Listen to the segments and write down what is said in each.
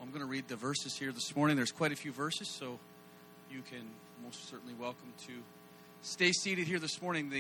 I'm going to read the verses here this morning. There's quite a few verses, so you can most certainly welcome to stay seated here this morning.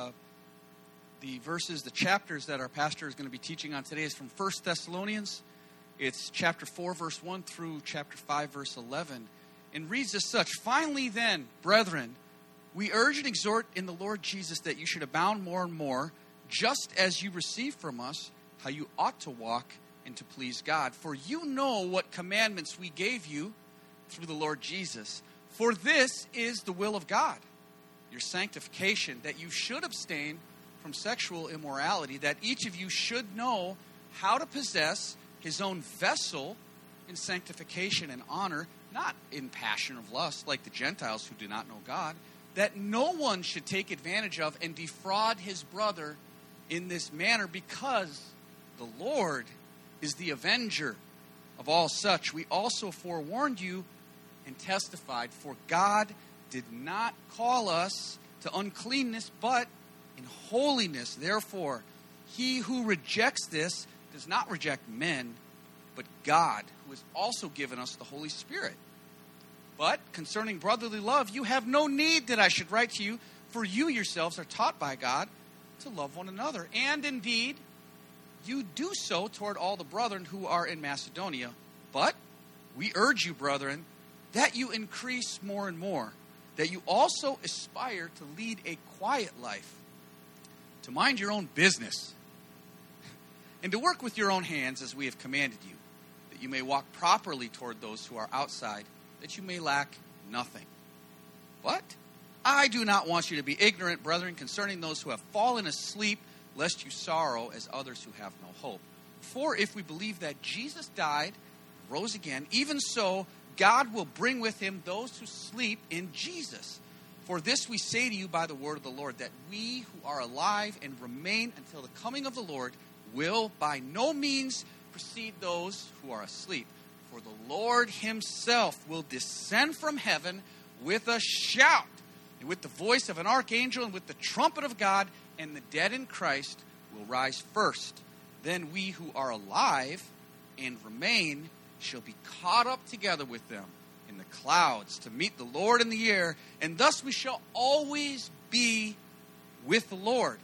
The verses, the chapters that our pastor is going to be teaching on today is from 1 Thessalonians. It's chapter 4, verse 1 through chapter 5, verse 11. And reads as such, "Finally then, brethren, we urge and exhort in the Lord Jesus that you should abound more and more, just as you receive from us how you ought to walk and to please God. For you know what commandments we gave you through the Lord Jesus. For this is the will of God, your sanctification, that you should abstain from sexual immorality, that each of you should know how to possess his own vessel in sanctification and honor, not in passion of lust, like the Gentiles who do not know God, that no one should take advantage of and defraud his brother in this manner, because the Lord is the avenger of all such. We also forewarned you and testified, for God did not call us to uncleanness, but in holiness. Therefore, he who rejects this does not reject men, but God, who has also given us the Holy Spirit. But concerning brotherly love, you have no need that I should write to you, for you yourselves are taught by God to love one another. And indeed, you do so toward all the brethren who are in Macedonia. But we urge you, brethren, that you increase more and more, that you also aspire to lead a quiet life, to mind your own business, and to work with your own hands as we have commanded you, that you may walk properly toward those who are outside, that you may lack nothing. But I do not want you to be ignorant, brethren, concerning those who have fallen asleep, lest you sorrow as others who have no hope. For if we believe that Jesus died, rose again, even so God will bring with him those who sleep in Jesus. For this we say to you by the word of the Lord, that we who are alive and remain until the coming of the Lord will by no means precede those who are asleep. For the Lord himself will descend from heaven with a shout, and with the voice of an archangel, and with the trumpet of God, and the dead in Christ will rise first. Then we who are alive and remain shall be caught up together with them in the clouds to meet the Lord in the air, and thus we shall always be with the Lord.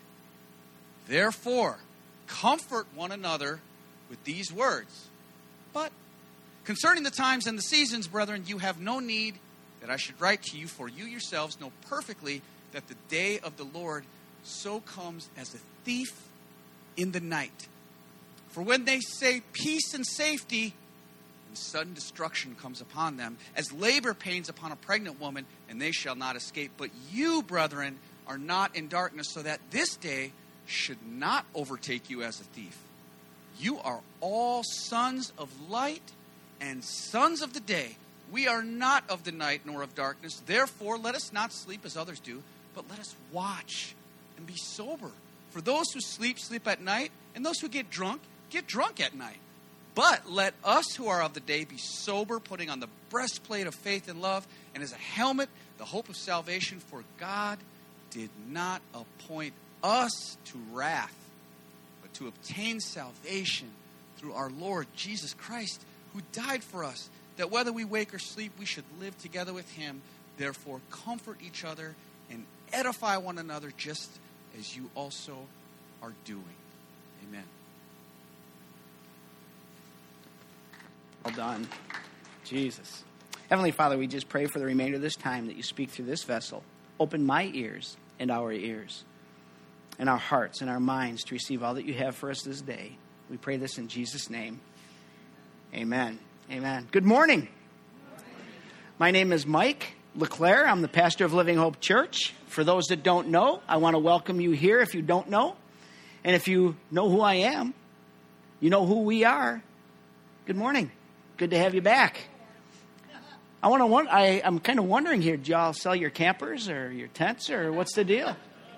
Therefore, comfort one another with these words. But concerning the times and the seasons, brethren, you have no need that I should write to you, for you yourselves know perfectly that the day of the Lord so comes as a thief in the night. For when they say peace and safety, and sudden destruction comes upon them, as labor pains upon a pregnant woman, and they shall not escape. But you, brethren, are not in darkness, so that this day should not overtake you as a thief. You are all sons of light and sons of the day. We are not of the night nor of darkness. Therefore, let us not sleep as others do, but let us watch and be sober. For those who sleep, sleep at night, and those who get drunk at night. But let us who are of the day be sober, putting on the breastplate of faith and love, and as a helmet, the hope of salvation. For God did not appoint us to wrath, but to obtain salvation through our Lord Jesus Christ, who died for us, that whether we wake or sleep, we should live together with him. Therefore, comfort each other and edify one another, just as you also are doing. Amen. Well done. Jesus. Heavenly Father, we just pray for the remainder of this time that you speak through this vessel. Open my ears and our ears and our hearts and our minds to receive all that you have for us this day. We pray this in Jesus' name. Amen. Amen. Good morning. My name is Mike LeClaire. I'm the pastor of Living Hope Church. For those that don't know, I want to welcome you here if you don't know. And if you know who I am, you know who we are. Good morning. Good to have you back. I'm kind of wondering here, do y'all sell your campers or your tents, or what's the deal?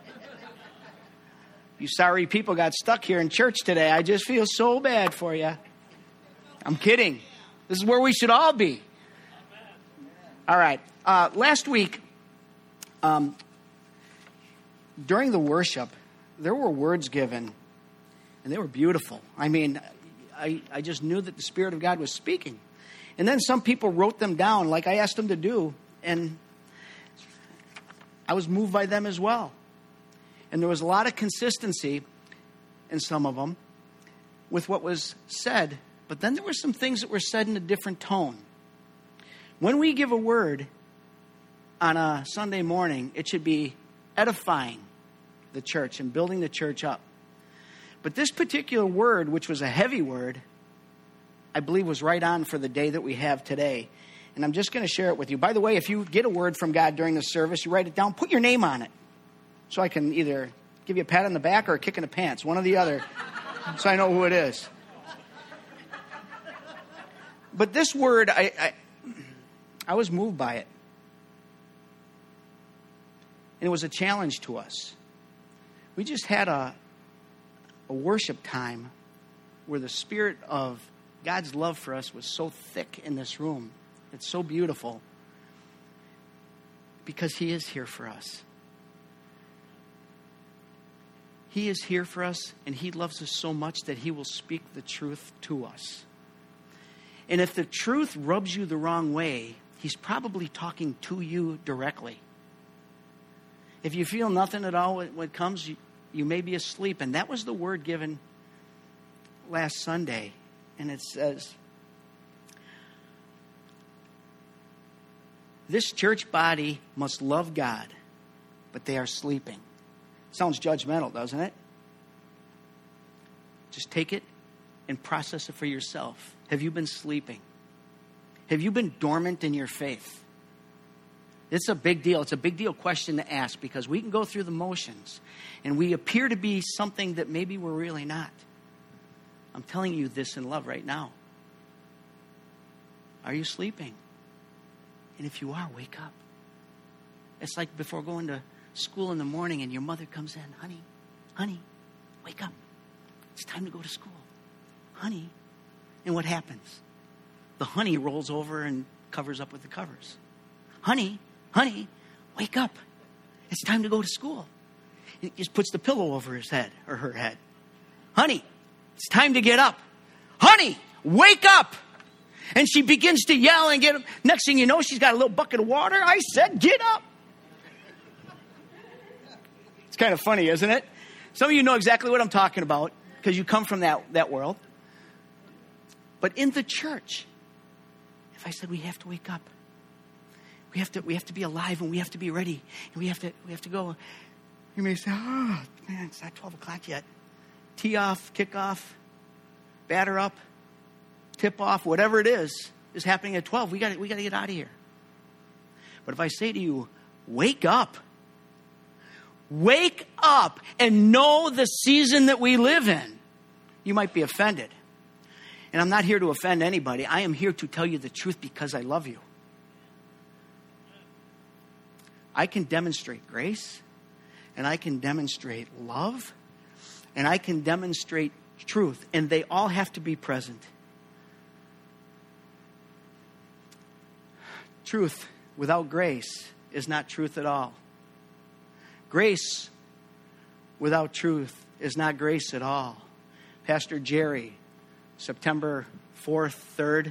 You sorry people got stuck here in church today. I just feel so bad for you. I'm kidding. This is where we should all be. All right. Last week, during the worship, there were words given, and they were beautiful. I mean, I just knew that the Spirit of God was speaking. And then some people wrote them down like I asked them to do. And I was moved by them as well. And there was a lot of consistency in some of them with what was said. But then there were some things that were said in a different tone. When we give a word on a Sunday morning, it should be edifying the church and building the church up. But this particular word, which was a heavy word, I believe was right on for the day that we have today. And I'm just going to share it with you. By the way, if you get a word from God during the service, you write it down, put your name on it. So I can either give you a pat on the back or a kick in the pants, one or the other, so I know who it is. But this word, I was moved by it. And it was a challenge to us. We just had a worship time where the spirit of God's love for us was so thick in this room. It's so beautiful because He is here for us. He is here for us, and He loves us so much that He will speak the truth to us. And if the truth rubs you the wrong way, He's probably talking to you directly. If you feel nothing at all when it comes, you may be asleep. And that was the word given last Sunday. And it says, this church body must love God, but they are sleeping. Sounds judgmental, doesn't it? Just take it and process it for yourself. Have you been sleeping? Have you been dormant in your faith? It's a big deal. It's a big deal question to ask because we can go through the motions and we appear to be something that maybe we're really not. I'm telling you this in love right now. Are you sleeping? And if you are, wake up. It's like before going to school in the morning and your mother comes in. Honey, wake up. It's time to go to school. Honey. And what happens? The honey rolls over and covers up with the covers. Honey, wake up. It's time to go to school. He just puts the pillow over his head or her head. Honey, it's time to get up. Honey, wake up. And she begins to yell and get up. Next thing you know, she's got a little bucket of water. I said, get up. It's kind of funny, isn't it? Some of you know exactly what I'm talking about because you come from that world. But in the church, if I said we have to wake up, we have to be alive and we have to be ready and we have to go. You may say, oh man, it's not 12 o'clock yet. Tee off, kick off, batter up, tip off, whatever it is happening at 12. We got to get out of here. But if I say to you, wake up and know the season that we live in, you might be offended. And I'm not here to offend anybody. I am here to tell you the truth because I love you. I can demonstrate grace, and I can demonstrate love, and I can demonstrate truth, and they all have to be present. Truth without grace is not truth at all. Grace without truth is not grace at all. Pastor Jerry, September 4th, 3rd,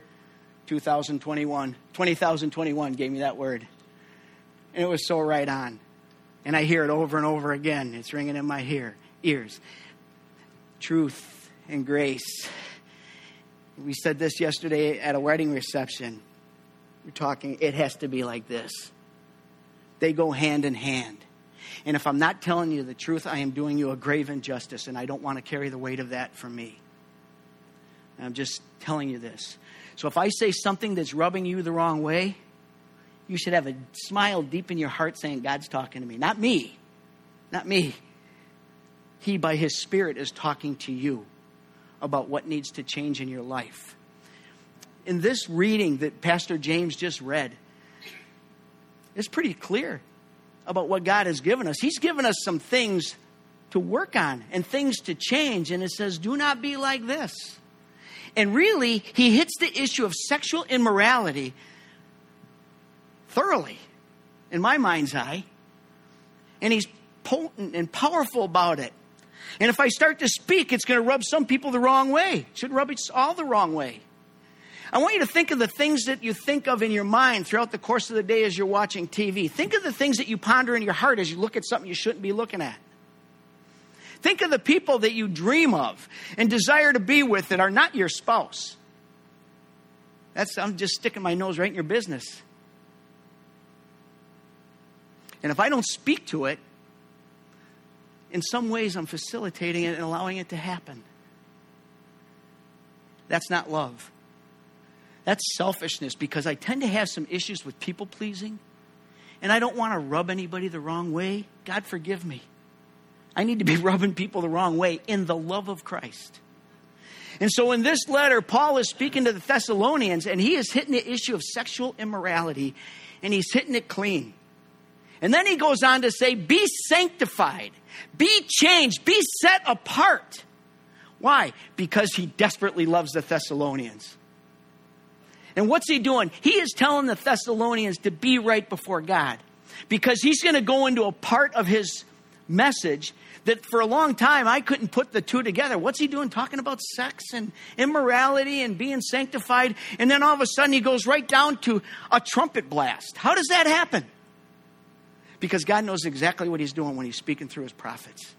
2021, gave me that word. And it was so right on. And I hear it over and over again. It's ringing in my ears. Truth and grace. We said this yesterday at a wedding reception. We're talking, it has to be like this. They go hand in hand. And if I'm not telling you the truth, I am doing you a grave injustice, and I don't want to carry the weight of that for me. And I'm just telling you this. So if I say something that's rubbing you the wrong way, you should have a smile deep in your heart saying, God's talking to me. Not me. Not me. He, by His Spirit, is talking to you about what needs to change in your life. In this reading that Pastor James just read, it's pretty clear about what God has given us. He's given us some things to work on and things to change. And it says, do not be like this. And really, he hits the issue of sexual immorality thoroughly, in my mind's eye. And he's potent and powerful about it. And if I start to speak, it's going to rub some people the wrong way. It should rub us all the wrong way. I want you to think of the things that you think of in your mind throughout the course of the day as you're watching TV. Think of the things that you ponder in your heart as you look at something you shouldn't be looking at. Think of the people that you dream of and desire to be with that are not your spouse. I'm just sticking my nose right in your business. And if I don't speak to it, in some ways I'm facilitating it and allowing it to happen. That's not love. That's selfishness, because I tend to have some issues with people pleasing, and I don't want to rub anybody the wrong way. God forgive me. I need to be rubbing people the wrong way in the love of Christ. And so in this letter, Paul is speaking to the Thessalonians, and he is hitting the issue of sexual immorality, and he's hitting it clean. And then he goes on to say, be sanctified, be changed, be set apart. Why? Because he desperately loves the Thessalonians. And what's he doing? He is telling the Thessalonians to be right before God, because he's going to go into a part of his message that for a long time I couldn't put the two together. What's he doing? Talking about sex and immorality and being sanctified. And then all of a sudden he goes right down to a trumpet blast. How does that happen? Because God knows exactly what he's doing when he's speaking through his prophets.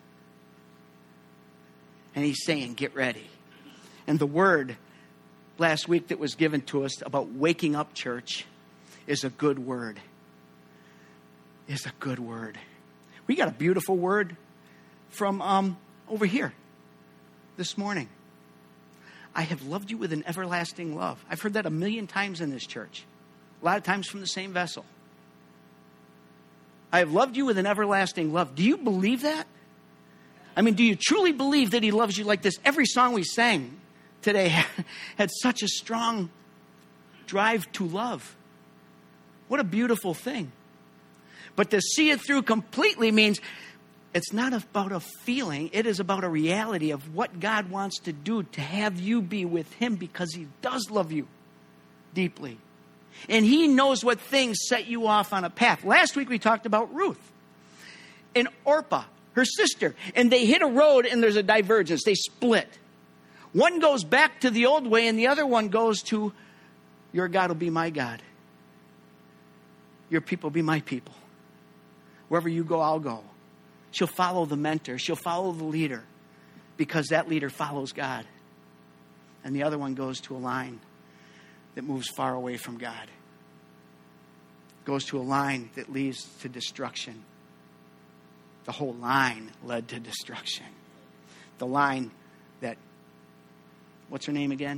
And he's saying, get ready. And the word last week that was given to us about waking up, church, is a good word. Is a good word. We got a beautiful word from over here this morning. I have loved you with an everlasting love. I've heard that 1,000,000 times in this church. A lot of times from the same vessel. I have loved you with an everlasting love. Do you believe that? I mean, do you truly believe that he loves you like this? Every song we sang today had such a strong drive to love. What a beautiful thing. But to see it through completely means it's not about a feeling. It is about a reality of what God wants to do to have you be with him, because he does love you deeply. And he knows what things set you off on a path. Last week we talked about Ruth and Orpah, her sister. And they hit a road and there's a divergence. They split. One goes back to the old way and the other one goes to, your God will be my God. Your people be my people. Wherever you go, I'll go. She'll follow the mentor. She'll follow the leader, because that leader follows God. And the other one goes to a line that moves far away from God. Goes to a line that leads to destruction. The whole line led to destruction. The line that, what's her name again?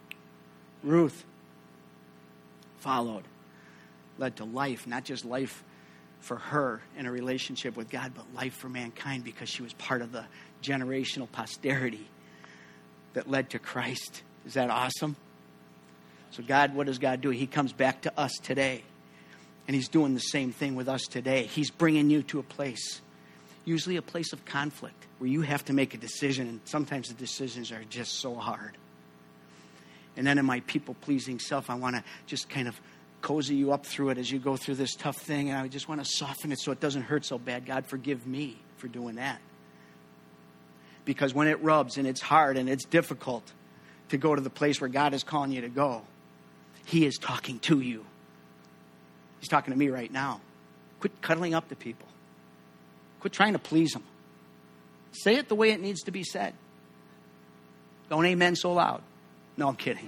Ruth followed. Led to life, not just life for her in a relationship with God, but life for mankind, because she was part of the generational posterity that led to Christ. Is that awesome? So God, what does God do? He comes back to us today. And he's doing the same thing with us today. He's bringing you to a place, usually a place of conflict, where you have to make a decision. And sometimes the decisions are just so hard. And then in my people-pleasing self, I want to just kind of cozy you up through it as you go through this tough thing. And I just want to soften it so it doesn't hurt so bad. God, forgive me for doing that. Because when it rubs and it's hard and it's difficult to go to the place where God is calling you to go, he is talking to you. He's talking to me right now. Quit cuddling up to people. Quit trying to please them. Say it the way it needs to be said. Don't amen so loud. No, I'm kidding.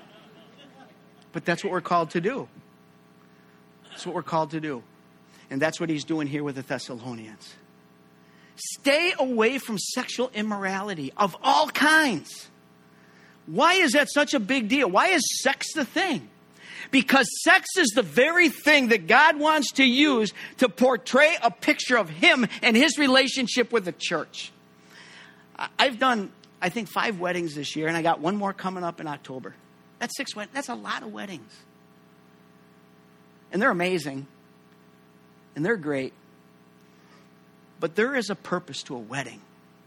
But that's what we're called to do. That's what we're called to do. And that's what he's doing here with the Thessalonians. Stay away from sexual immorality of all kinds. Why is that such a big deal? Why is sex the thing? Because sex is the very thing that God wants to use to portray a picture of him and his relationship with the church. I've done, I think, 5 weddings this year, and I got one more coming up in October. That's 6 weddings. That's a lot of weddings. And they're amazing. And they're great. But there is a purpose to a wedding.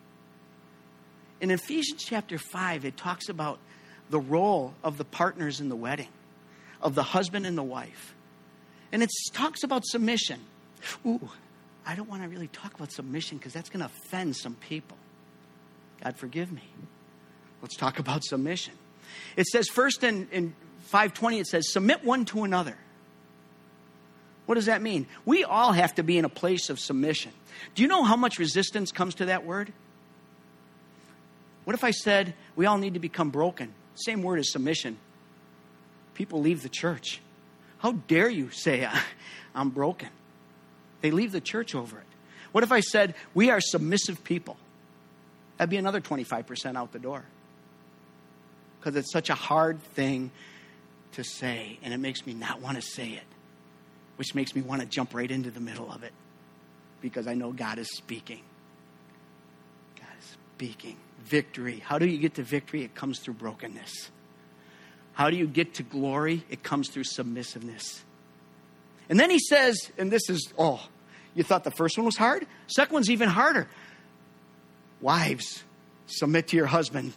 In Ephesians chapter 5, it talks about the role of the partners in the wedding, of the husband and the wife. And it talks about submission. Ooh, I don't want to really talk about submission because that's going to offend some people. God forgive me. Let's talk about submission. It says first in 5:20, it says, submit one to another. What does that mean? We all have to be in a place of submission. Do you know how much resistance comes to that word? What if I said we all need to become broken? Same word as submission. People leave the church. How dare you say I'm broken? They leave the church over it. What if I said we are submissive people? That'd be another 25% out the door. Because it's such a hard thing to say, and it makes me not want to say it, which makes me want to jump right into the middle of it, because I know God is speaking. God is speaking. Victory. How do you get to victory? It comes through brokenness. How do you get to glory? It comes through submissiveness. And then he says, and this is, you thought the first one was hard? Second one's even harder. Wives, submit to your husband.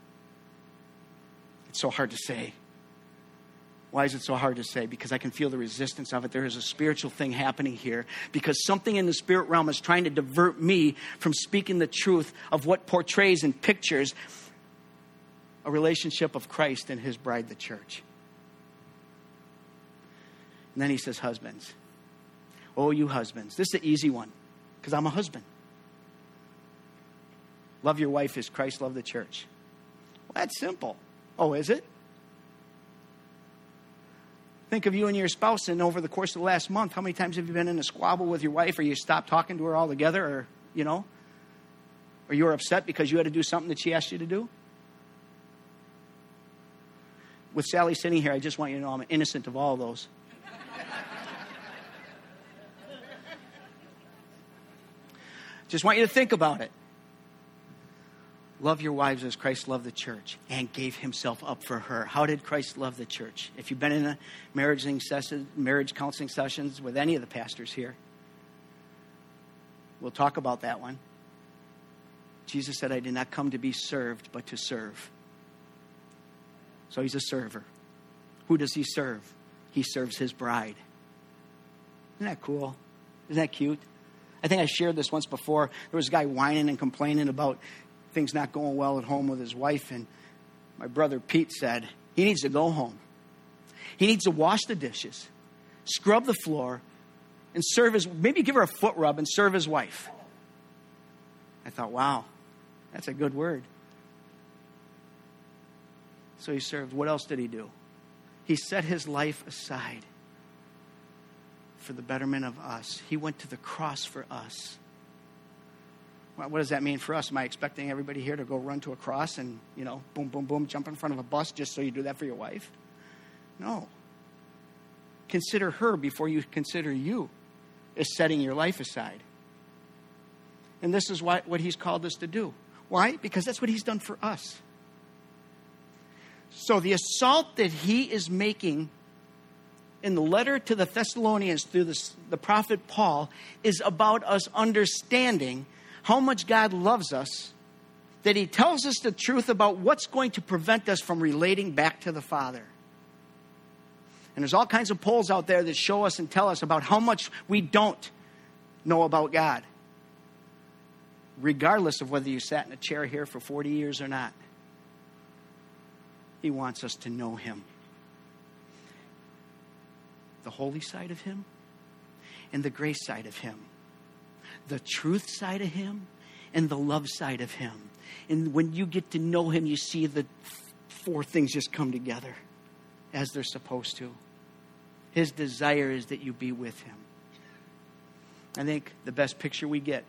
It's so hard to say. Why is it so hard to say? Because I can feel the resistance of it. There is a spiritual thing happening here. Because something in the spirit realm is trying to divert me from speaking the truth of what portrays and pictures a relationship of Christ and his bride, the church. And then he says, husbands. Oh, you husbands. This is the easy one, because I'm a husband. Love your wife as Christ loved the church. Well, that's simple. Oh, is it? Think of you and your spouse, and over the course of the last month, how many times have you been in a squabble with your wife, or you stopped talking to her altogether, or or you were upset because you had to do something that she asked you to do? With Sally sitting here, I just want you to know I'm innocent of all of those. Just want you to think about it. Love your wives as Christ loved the church and gave himself up for her. How did Christ love the church? If you've been in a marriage counseling sessions with any of the pastors here, we'll talk about that one. Jesus said, I did not come to be served, but to serve. So he's a server. Who does he serve? He serves his bride. Isn't that cool? Isn't that cute? I think I shared this once before. There was a guy whining and complaining about things not going well at home with his wife. And my brother Pete said, he needs to go home. He needs to wash the dishes, scrub the floor, and maybe give her a foot rub and serve his wife. I thought, wow, that's a good word. So he served. What else did he do? He set his life aside for the betterment of us. He went to the cross for us. Well, what does that mean for us? Am I expecting everybody here to go run to a cross and, boom, boom, boom, jump in front of a bus just so you do that for your wife? No. Consider her before you consider you as setting your life aside. And this is what he's called us to do. Why? Because that's what he's done for us. So the assault that he is making in the letter to the Thessalonians through the prophet Paul is about us understanding how much God loves us, that he tells us the truth about what's going to prevent us from relating back to the Father. And there's all kinds of polls out there that show us and tell us about how much we don't know about God, regardless of whether you sat in a chair here for 40 years or not. He wants us to know him. The holy side of him and the grace side of him. The truth side of him and the love side of him. And when you get to know him, you see the four things just come together as they're supposed to. His desire is that you be with him. I think the best picture we get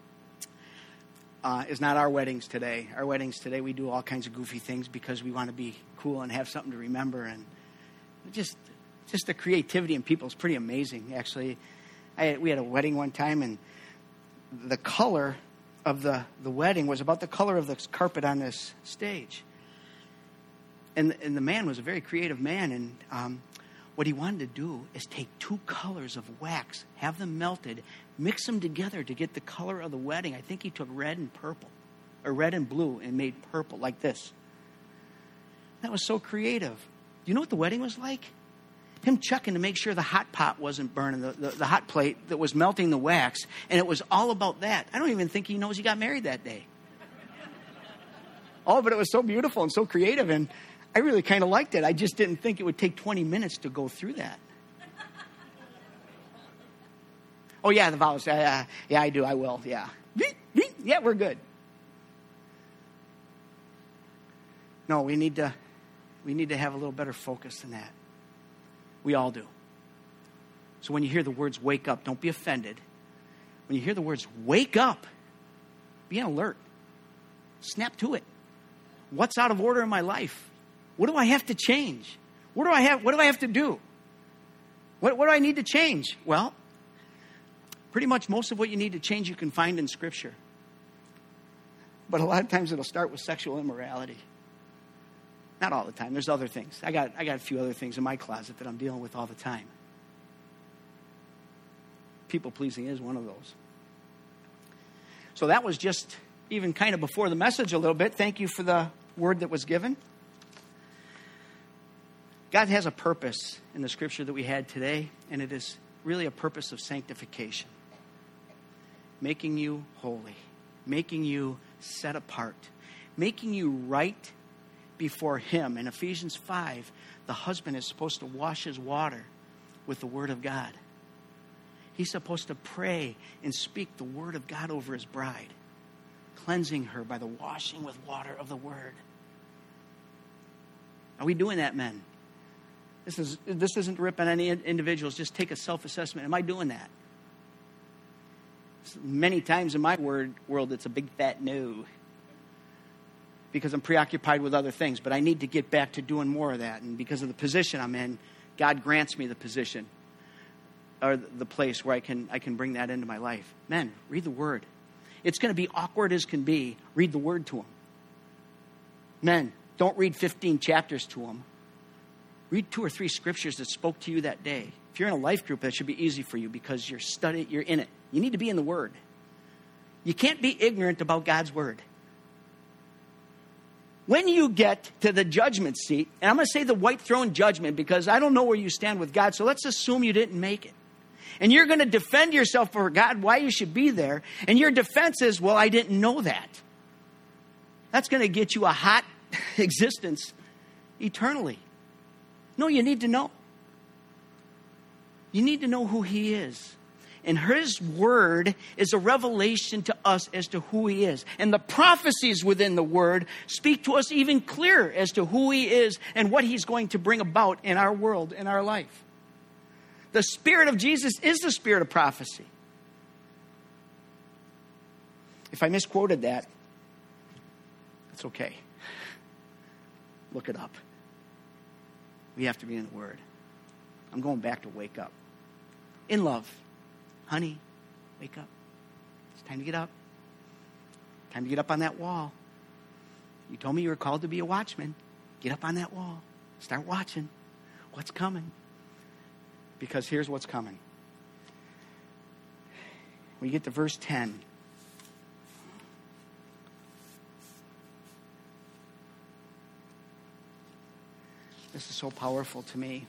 is not our weddings today. Our weddings today, we do all kinds of goofy things because we want to be cool and have something to remember. And just the creativity in people is pretty amazing, actually. We had a wedding one time, and the color of the wedding was about the color of the carpet on this stage. And the man was a very creative man, and what he wanted to do is take two colors of wax, have them melted, mix them together to get the color of the wedding. I think he took red and purple, or red and blue, and made purple like this. That was so creative. Do you know what the wedding was like? Him checking to make sure the hot pot wasn't burning, the hot plate that was melting the wax, and it was all about that. I don't even think he knows he got married that day. Oh, but it was so beautiful and so creative, and I really kind of liked it. I just didn't think it would take 20 minutes to go through that. Oh, yeah, the vows. Yeah, I do. I will. Yeah. Yeah, we're good. No, we need to have a little better focus than that. We all do. So when you hear the words wake up, don't be offended. When you hear the words wake up, be on alert. Snap to it. What's out of order in my life? What do I have to change? What do I have to do? What do I need to change? Well, pretty much most of what you need to change you can find in Scripture. But a lot of times it'll start with sexual immorality. Not all the time. There's other things. I got a few other things in my closet that I'm dealing with all the time. People pleasing is one of those. So that was just even kind of before the message a little bit. Thank you for the word that was given. God has a purpose in the Scripture that we had today, and it is really a purpose of sanctification. Making you holy, making you set apart, making you right before Him. In Ephesians 5, the husband is supposed to wash his water with the Word of God. He's supposed to pray and speak the Word of God over his bride, cleansing her by the washing with water of the Word. Are we doing that, men? This isn't to rip on any individuals. Just take a self-assessment. Am I doing that? Many times in my world, it's a big fat no. Because I'm preoccupied with other things. But I need to get back to doing more of that. And because of the position I'm in, God grants me the position or the place where I can bring that into my life. Men, read the Word. It's going to be awkward as can be. Read the Word to them. Men, don't read 15 chapters to them. Read 2 or 3 scriptures that spoke to you that day. If you're in a life group, that should be easy for you because you're in it. You need to be in the Word. You can't be ignorant about God's Word. When you get to the judgment seat, and I'm going to say the white throne judgment because I don't know where you stand with God, so let's assume you didn't make it. And you're going to defend yourself for God, why you should be there, and your defense is, well, I didn't know that. That's going to get you a hot existence eternally. No, you need to know. You need to know who He is. And His Word is a revelation to us as to who He is. And the prophecies within the Word speak to us even clearer as to who He is and what He's going to bring about in our world, in our life. The Spirit of Jesus is the Spirit of prophecy. If I misquoted that, it's okay. Look it up. We have to be in the Word. I'm going back to wake up. In love. Honey, wake up. It's time to get up. Time to get up on that wall. You told me you were called to be a watchman. Get up on that wall. Start watching what's coming. Because here's what's coming. When you get to verse 10. This is so powerful to me.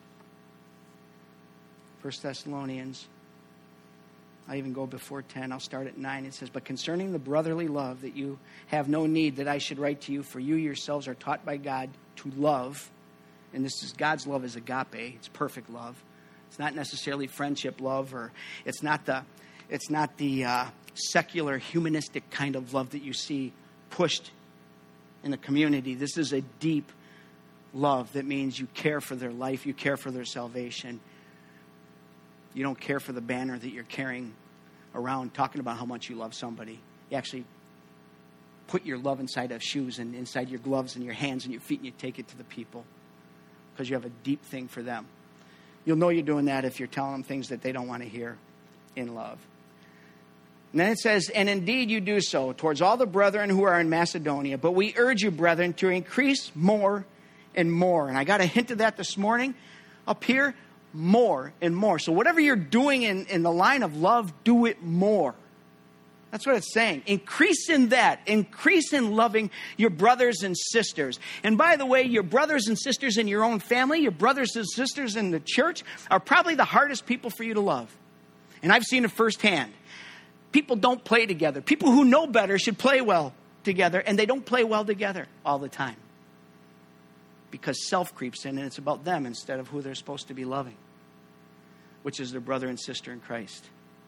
1 Thessalonians. I'll even go before 10. I'll start at 9. It says, but concerning the brotherly love, that you have no need that I should write to you, for you yourselves are taught by God to love. And this is God's love is agape. It's perfect love. It's not necessarily friendship love, or it's not the secular humanistic kind of love that you see pushed in the community. This is a deep love that means you care for their life, you care for their salvation. You don't care for the banner that you're carrying around talking about how much you love somebody. You actually put your love inside of shoes and inside your gloves and your hands and your feet, and you take it to the people because you have a deep thing for them. You'll know you're doing that if you're telling them things that they don't want to hear in love. And then it says, and indeed you do so towards all the brethren who are in Macedonia. But we urge you, brethren, to increase more and more. And I got a hint of that this morning up here. More and more. So whatever you're doing in the line of love, do it more. That's what it's saying. Increase in that. Increase in loving your brothers and sisters. And by the way, your brothers and sisters in your own family, your brothers and sisters in the church are probably the hardest people for you to love. And I've seen it firsthand. People don't play together. People who know better should play well together, and they don't play well together all the time. because self creeps in and it's about them instead of who they're supposed to be loving, which is their brother and sister in Christ.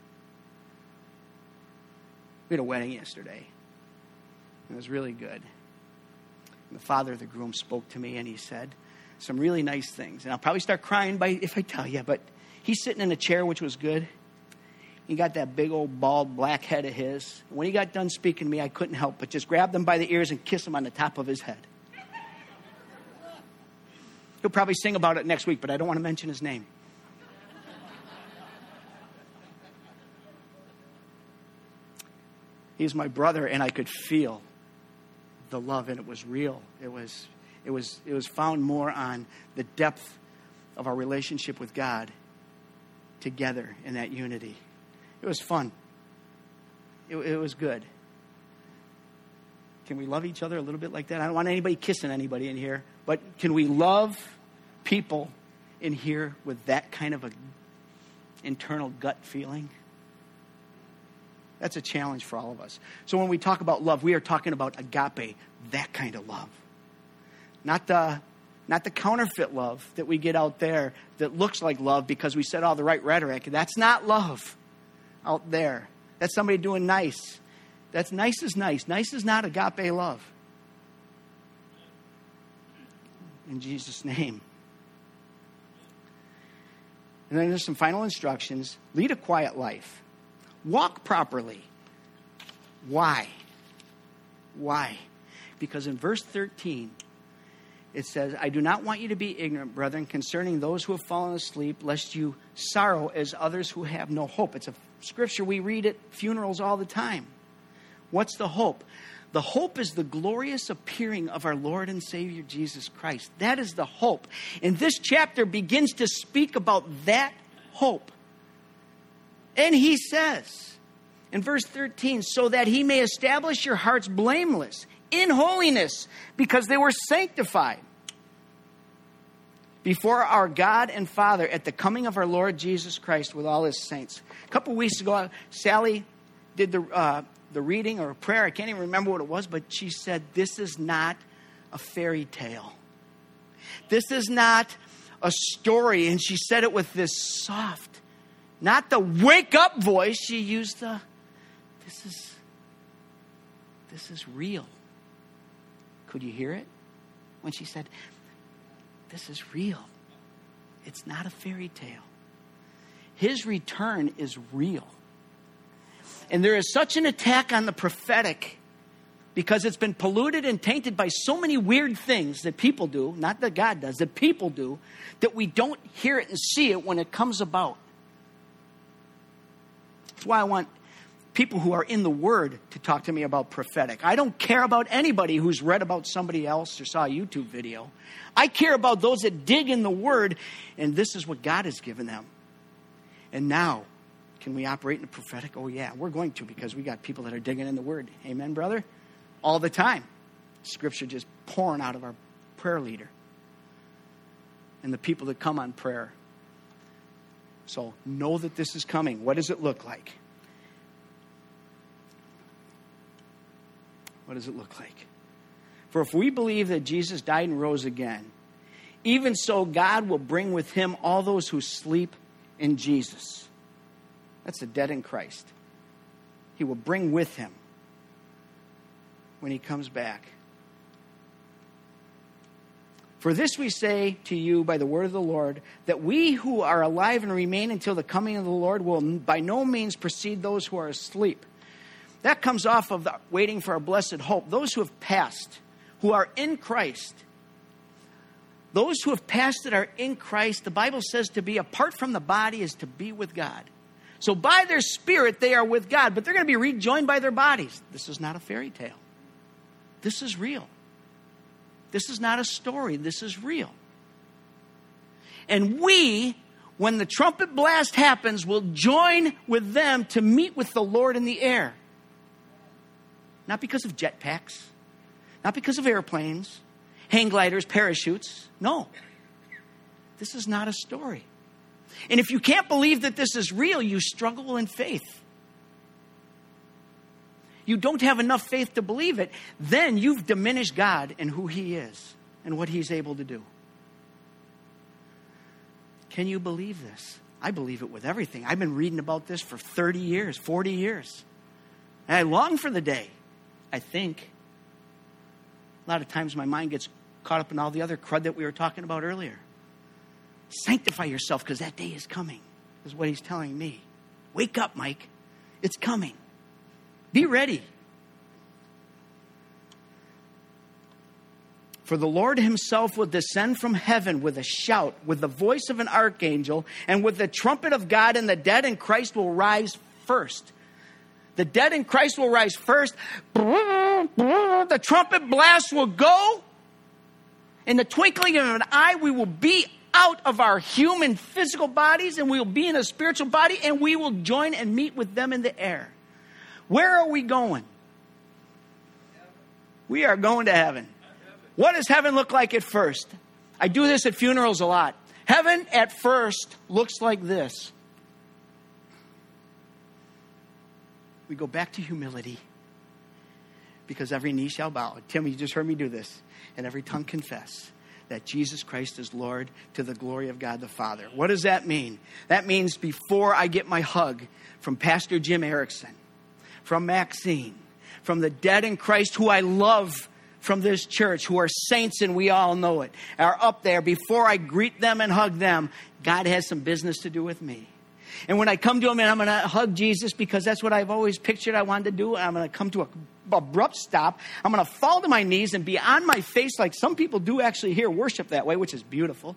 We had a wedding yesterday. It was really good. And the father of the groom spoke to me and he said some really nice things. And I'll probably start crying if I tell you, but he's sitting in a chair, which was good. He got that big old bald black head of his. When he got done speaking to me, I couldn't help but just grab him by the ears and kiss him on the top of his head. He'll probably sing about it next week, but I don't want to mention his name. He's my brother, and I could feel the love, and it was real. It was found more on the depth of our relationship with God together in that unity. It was fun. It was good. Can we love each other a little bit like that? I don't want anybody kissing anybody in here, but can we love people in here with that kind of an internal gut feeling? That's a challenge for all of us. So when we talk about love, we are talking about agape, that kind of love. Not the counterfeit love that we get out there that looks like love because we said all the right rhetoric. That's not love out there. That's somebody doing nice. That's nice is nice. Nice is not agape love. In Jesus' name. And then there's some final instructions. Lead a quiet life. Walk properly. Why? Why? Because in verse 13, it says, I do not want you to be ignorant, brethren, concerning those who have fallen asleep, lest you sorrow as others who have no hope. It's a scripture we read at funerals all the time. What's the hope? The hope is the glorious appearing of our Lord and Savior Jesus Christ. That is the hope. And this chapter begins to speak about that hope. And he says in verse 13, so that he may establish your hearts blameless in holiness, because they were sanctified before our God and Father at the coming of our Lord Jesus Christ with all his saints. A couple weeks ago, Sally did the reading or a prayer. I can't even remember what it was, but she said, this is not a fairy tale. This is not a story. And she said it with this soft, not the wake up voice. She used this is real. Could you hear it? When she said, this is real. It's not a fairy tale. His return is real. And there is such an attack on the prophetic because it's been polluted and tainted by so many weird things that people do, not that God does, that people do, that we don't hear it and see it when it comes about. That's why I want people who are in the Word to talk to me about prophetic. I don't care about anybody who's read about somebody else or saw a YouTube video. I care about those that dig in the Word, and this is what God has given them. And now, can we operate in the prophetic? Oh, yeah, we're going to, because we got people that are digging in the Word. Amen, brother? All the time. Scripture just pouring out of our prayer leader. And the people that come on prayer. So know that this is coming. What does it look like? What does it look like? For if we believe that Jesus died and rose again, even so God will bring with him all those who sleep in Jesus. That's the dead in Christ. He will bring with him when he comes back. For this we say to you by the word of the Lord, that we who are alive and remain until the coming of the Lord will by no means precede those who are asleep. That comes off of the waiting for our blessed hope. Those who have passed, who are in Christ. Those who have passed that are in Christ, the Bible says to be apart from the body is to be with God. So by their spirit, they are with God, but they're going to be rejoined by their bodies. This is not a fairy tale. This is real. This is not a story. This is real. And we, when the trumpet blast happens, will join with them to meet with the Lord in the air. Not because of jetpacks. Not because of airplanes, hang gliders, parachutes. No. This is not a story. And if you can't believe that this is real, you struggle in faith. You don't have enough faith to believe it, then you've diminished God and who he is. and what he's able to do. Can you believe this? I believe it with everything. I've been reading about this for 30 years, 40 years. And I long for the day, I think. A lot of times my mind gets caught up in all the other crud that we were talking about earlier. Sanctify yourself because that day is coming, is what he's telling me. Wake up, Mike. It's coming. Be ready. For the Lord himself will descend from heaven with a shout, with the voice of an archangel, and with the trumpet of God, and the dead in Christ will rise first. The dead in Christ will rise first. The trumpet blast will go. In the twinkling of an eye, we will be out of our human physical bodies, and we will be in a spiritual body, and we will join and meet with them in the air. Where are we going? We are going to heaven. What does heaven look like at first? I do this at funerals a lot. Heaven at first looks like this. We go back to humility because every knee shall bow. Tim, you just heard me do this. And every tongue confess that Jesus Christ is Lord to the glory of God the Father. What does that mean? That means before I get my hug from Pastor Jim Erickson, from Maxine, from the dead in Christ who I love from this church, who are saints and we all know it, are up there, before I greet them and hug them, God has some business to do with me. And when I come to him and I'm going to hug Jesus because that's what I've always pictured I wanted to do, I'm going to come to an abrupt stop. I'm going to fall to my knees and be on my face like some people do actually here worship that way, which is beautiful.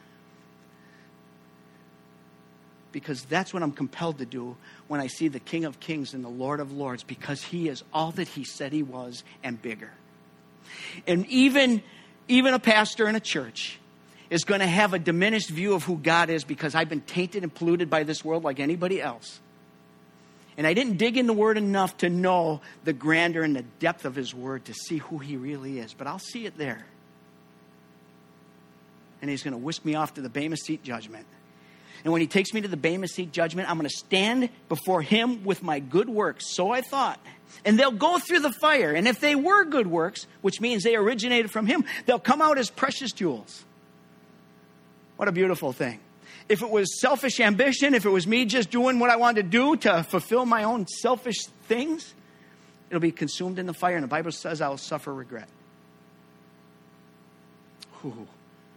Because that's what I'm compelled to do when I see the King of Kings and the Lord of Lords, because he is all that he said he was and bigger. And even a pastor in a church is going to have a diminished view of who God is because I've been tainted and polluted by this world like anybody else. And I didn't dig in the Word enough to know the grandeur and the depth of his Word to see who he really is. But I'll see it there. And he's going to whisk me off to the Bema Seat judgment. And when he takes me to the Bema Seat judgment, I'm going to stand before him with my good works. So I thought. And they'll go through the fire. And if they were good works, which means they originated from him, they'll come out as precious jewels. What a beautiful thing. If it was selfish ambition, if it was me just doing what I wanted to do to fulfill my own selfish things, it'll be consumed in the fire. And the Bible says I will suffer regret. Ooh.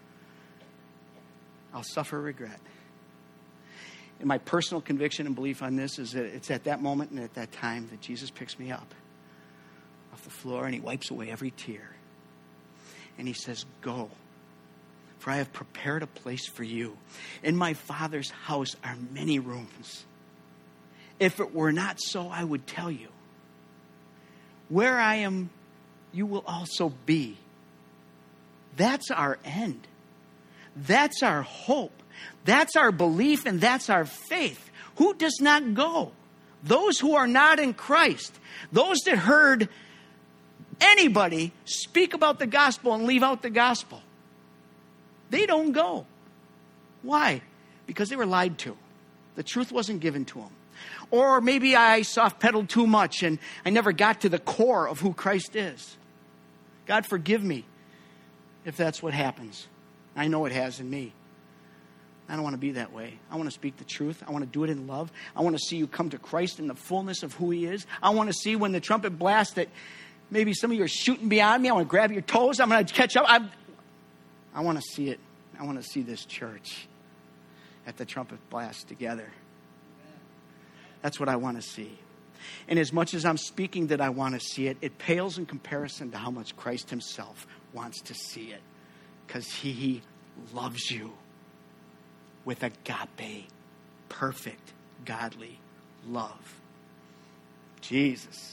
I'll suffer regret. And my personal conviction and belief on this is that it's at that moment and at that time that Jesus picks me up off the floor and he wipes away every tear. And he says, go. For I have prepared a place for you. In my Father's house are many rooms. If it were not so, I would tell you. Where I am, you will also be. That's our end. That's our hope. That's our belief and that's our faith. Who does not go? Those who are not in Christ. Those that heard anybody speak about the gospel and leave out the gospel. They don't go. Why? Because they were lied to. The truth wasn't given to them. Or maybe I soft-pedaled too much and I never got to the core of who Christ is. God forgive me if that's what happens. I know it has in me. I don't want to be that way. I want to speak the truth. I want to do it in love. I want to see you come to Christ in the fullness of who he is. I want to see when the trumpet blasts that maybe some of you are shooting beyond me. I want to grab your toes. I'm going to catch up. I want to see it. I want to see this church at the trumpet blast together. That's what I want to see. And as much as I'm speaking that I want to see it, it pales in comparison to how much Christ himself wants to see it. Because he loves you with agape, perfect, godly love. Jesus.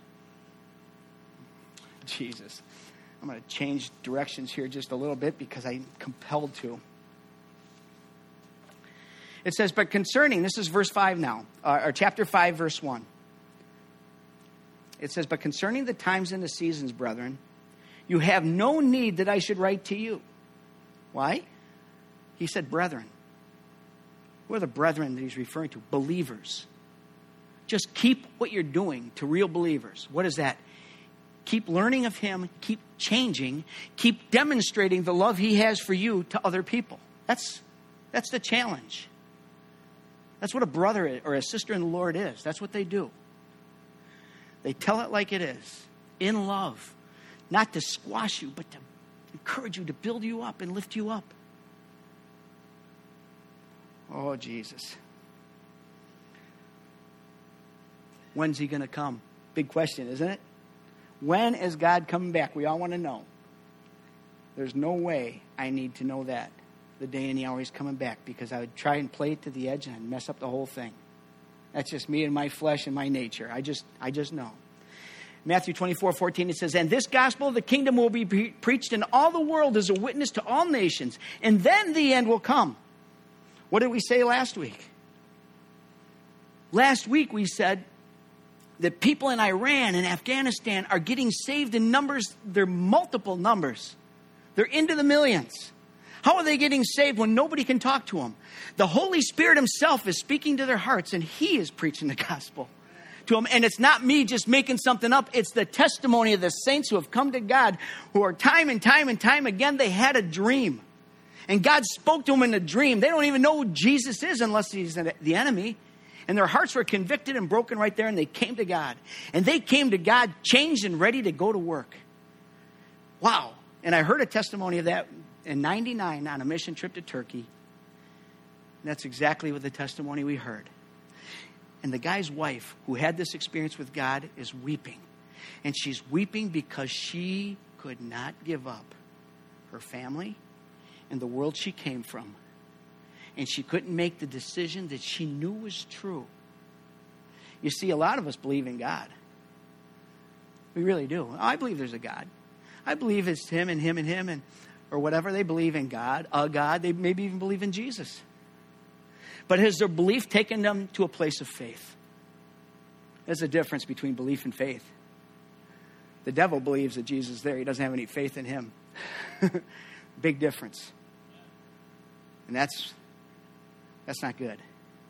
I'm going to change directions here just a little bit because I'm compelled to. It says, but concerning, this is verse 5 now, or chapter 5, verse 1. It says, but concerning the times and the seasons, brethren, you have no need that I should write to you. Why? He said, brethren. Who are the brethren that he's referring to? Believers. Just keep what you're doing to real believers. What is that? Keep learning of him. Keep changing. Keep demonstrating the love he has for you to other people. That's the challenge. That's what a brother or a sister in the Lord is. That's what they do. They tell it like it is, in love. Not to squash you, but to encourage you, to build you up and lift you up. Oh, Jesus. When's he going to come? Big question, isn't it? When is God coming back? We all want to know. There's no way I need to know that, the day and the hour he's coming back, because I would try and play it to the edge and I'd mess up the whole thing. That's just me and my flesh and my nature. I just know. Matthew 24:14, it says, and this gospel of the kingdom will be preached in all the world as a witness to all nations, and then the end will come. What did we say last week? Last week we said that people in Iran and Afghanistan are getting saved in numbers. They're multiple numbers. They're into the millions. How are they getting saved when nobody can talk to them? The Holy Spirit himself is speaking to their hearts, and he is preaching the gospel to them. And it's not me just making something up. It's the testimony of the saints who have come to God, who are time and time and time again, they had a dream. And God spoke to them in a dream. They don't even know who Jesus is unless he's the enemy. And their hearts were convicted and broken right there, and they came to God. And they came to God changed and ready to go to work. Wow. And I heard a testimony of that in 99 on a mission trip to Turkey. And that's exactly what the testimony we heard. And the guy's wife, who had this experience with God, is weeping. And she's weeping because she could not give up her family and the world she came from. And she couldn't make the decision that she knew was true. You see, a lot of us believe in God. We really do. I believe there's a God. I believe it's him and him and him and or whatever. They believe in God, a God. They maybe even believe in Jesus. But has their belief taken them to a place of faith? There's a difference between belief and faith. The devil believes that Jesus is there. He doesn't have any faith in him. Big difference. And that's not good.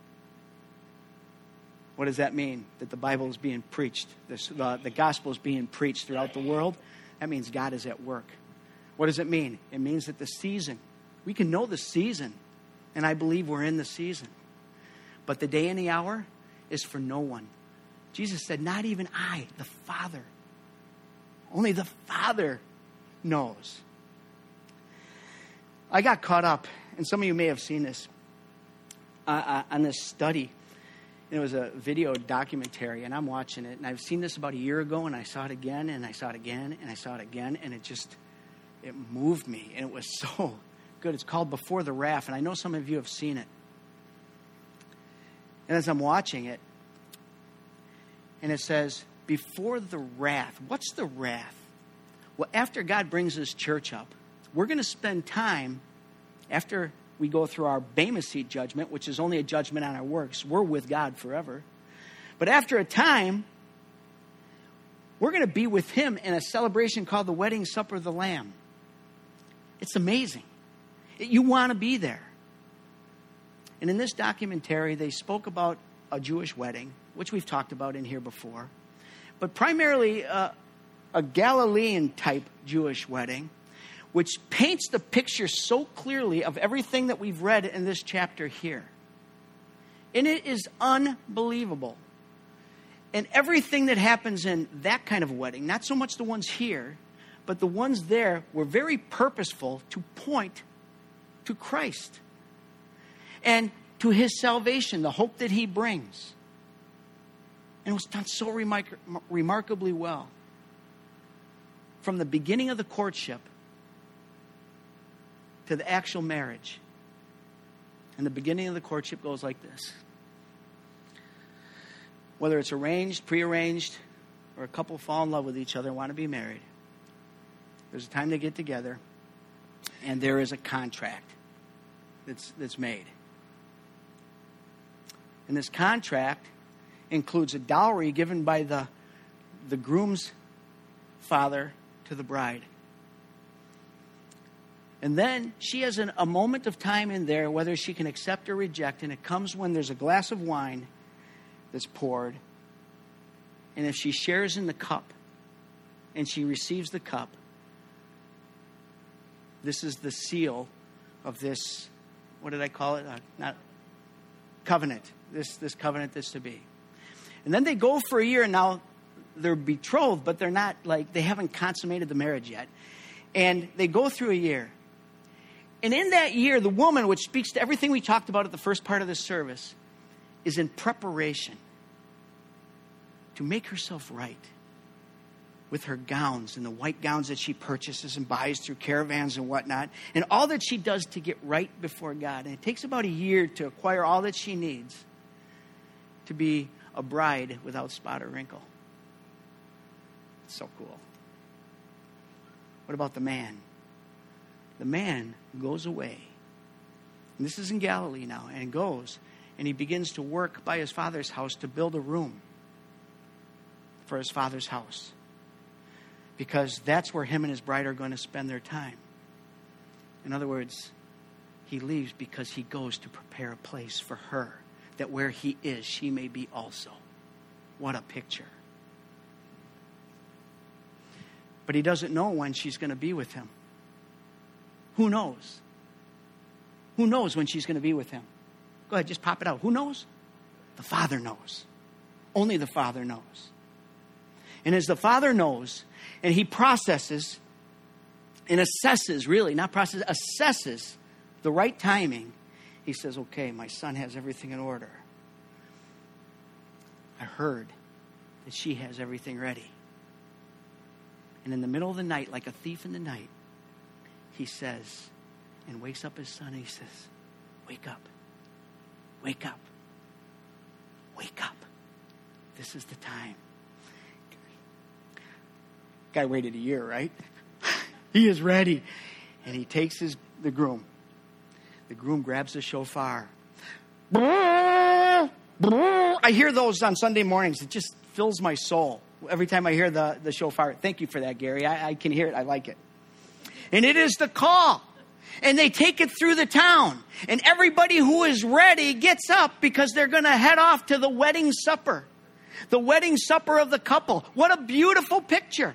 What does that mean? That the Bible is being preached. The gospel is being preached throughout the world. That means God is at work. What does it mean? It means that the season, we can know the season. And I believe we're in the season. But the day and the hour is for no one. Jesus said, not even I, the Father. Only the Father knows. I got caught up, and some of you may have seen this, on this study. It was a video documentary, and I'm watching it. And I've seen this about a year ago, and I saw it again, and I saw it again, and I saw it again. And it moved me, and it was so good. It's called Before the Wrath, and I know some of you have seen it. And as I'm watching it, and it says, before the wrath. What's the wrath? Well, after God brings his church up, we're going to spend time, after we go through our Bema Seat judgment, which is only a judgment on our works. We're with God forever. But after a time, we're going to be with him in a celebration called the Wedding Supper of the Lamb. It's amazing. You want to be there. And in this documentary, they spoke about a Jewish wedding, which we've talked about in here before, but primarily a Galilean-type Jewish wedding, which paints the picture so clearly of everything that we've read in this chapter here. And it is unbelievable. And everything that happens in that kind of wedding, not so much the ones here, but the ones there were very purposeful to point to Christ and to his salvation, the hope that he brings. And it was done so remarkably well. From the beginning of the courtship to the actual marriage. And the beginning of the courtship goes like this. Whether it's arranged, prearranged, or a couple fall in love with each other and want to be married, there's a time they get together, and there is a contract that's made. And this contract includes a dowry given by the groom's father to the bride. And then she has a moment of time in there, whether she can accept or reject, and it comes when there's a glass of wine that's poured. And if she shares in the cup and she receives the cup. This is the seal of this, what did I call it? Not covenant. This covenant that's to be. And then they go for a year, and now they're betrothed, but they're not they haven't consummated the marriage yet. And they go through a year. And in that year, the woman, which speaks to everything we talked about at the first part of this service, is in preparation to make herself right with her gowns and the white gowns that she purchases and buys through caravans and whatnot, and all that she does to get right before God. And it takes about a year to acquire all that she needs to be a bride without spot or wrinkle. It's so cool. What about the man? The man goes away. And this is in Galilee now. And goes and he begins to work by his father's house to build a room for his father's house. Because that's where him and his bride are going to spend their time. In other words, he leaves because he goes to prepare a place for her, that where he is, she may be also. What a picture. But he doesn't know when she's going to be with him. Who knows? Who knows when she's going to be with him? Go ahead, just pop it out. Who knows? The Father knows. Only the Father knows. And as the Father knows, and he processes and assesses, really, not processes, assesses the right timing, he says, okay, my son has everything in order. I heard that she has everything ready. And in the middle of the night, like a thief in the night, he says, and wakes up his son, and he says, wake up, wake up, wake up. This is the time. Guy waited a year, right? He is ready. And he takes the groom. The groom grabs the shofar. I hear those on Sunday mornings. It just fills my soul. Every time I hear the shofar. Thank you for that, Gary. I can hear it. I like it. And it is the call. And they take it through the town. And everybody who is ready gets up because they're going to head off to the wedding supper. The wedding supper of the couple. What a beautiful picture.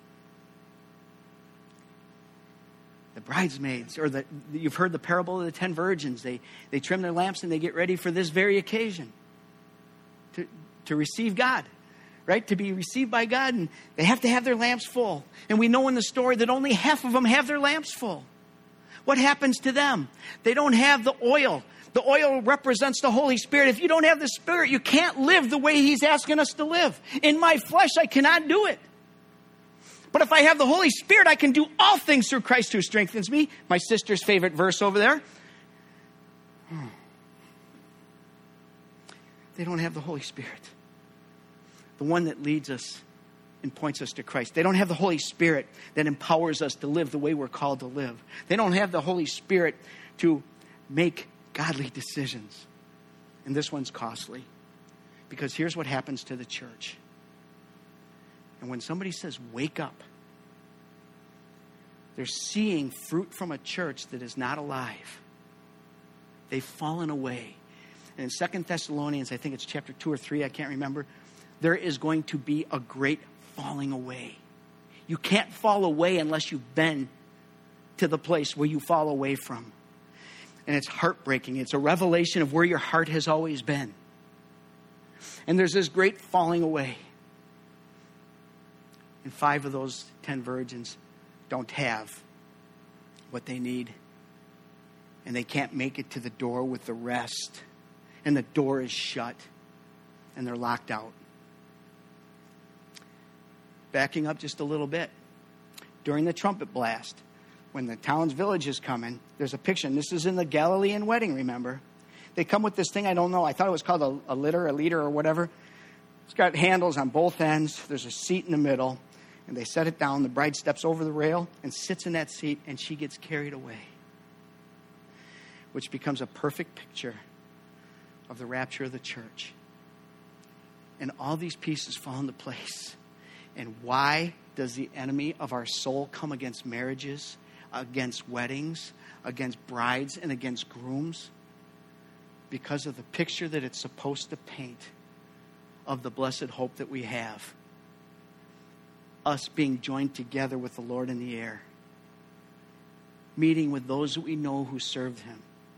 The bridesmaids, or you've heard the parable of the 10 virgins. They trim their lamps and they get ready for this very occasion. To receive God. Right? To be received by God. And they have to have their lamps full. And we know in the story that only half of them have their lamps full. What happens to them? They don't have the oil. The oil represents the Holy Spirit. If you don't have the Spirit, you can't live the way He's asking us to live. In my flesh, I cannot do it. But if I have the Holy Spirit, I can do all things through Christ who strengthens me. My sister's favorite verse over there. They don't have the Holy Spirit. The one that leads us and points us to Christ. They don't have the Holy Spirit that empowers us to live the way we're called to live. They don't have the Holy Spirit to make godly decisions. And this one's costly. Because here's what happens to the church. And when somebody says, wake up, they're seeing fruit from a church that is not alive. They've fallen away. And in 2 Thessalonians, I think it's chapter 2 or 3, I can't remember, there is going to be a great falling away. You can't fall away unless you've been to the place where you fall away from. And it's heartbreaking. It's a revelation of where your heart has always been. And there's this great falling away. And 5 of those 10 virgins don't have what they need. And they can't make it to the door with the rest. And the door is shut. And they're locked out. Backing up just a little bit. During the trumpet blast, when the town's village is coming, there's a picture. And this is in the Galilean wedding, remember? They come with this thing, I don't know. I thought it was called a litter, a leader, or whatever. It's got handles on both ends. There's a seat in the middle. And they set it down. The bride steps over the rail and sits in that seat, and she gets carried away. Which becomes a perfect picture of the rapture of the church. And all these pieces fall into place. And why does the enemy of our soul come against marriages, against weddings, against brides, and against grooms? Because of the picture that it's supposed to paint of the blessed hope that we have. us being joined together with the Lord in the air, meeting with those that we know who served him.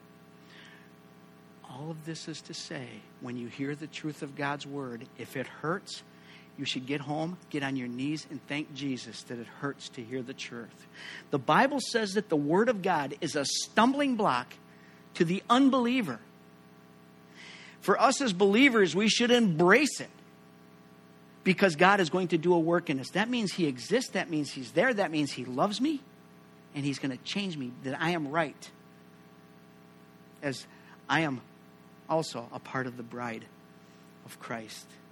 All of this is to say, when you hear the truth of God's word, if it hurts, you should get home, get on your knees, and thank Jesus that it hurts to hear the truth. The Bible says that the word of God is a stumbling block to the unbeliever. For us as believers, we should embrace it, because God is going to do a work in us. That means he exists. That means he's there. That means he loves me. And he's going to change me, that I am right, as I am also a part of the bride of Christ.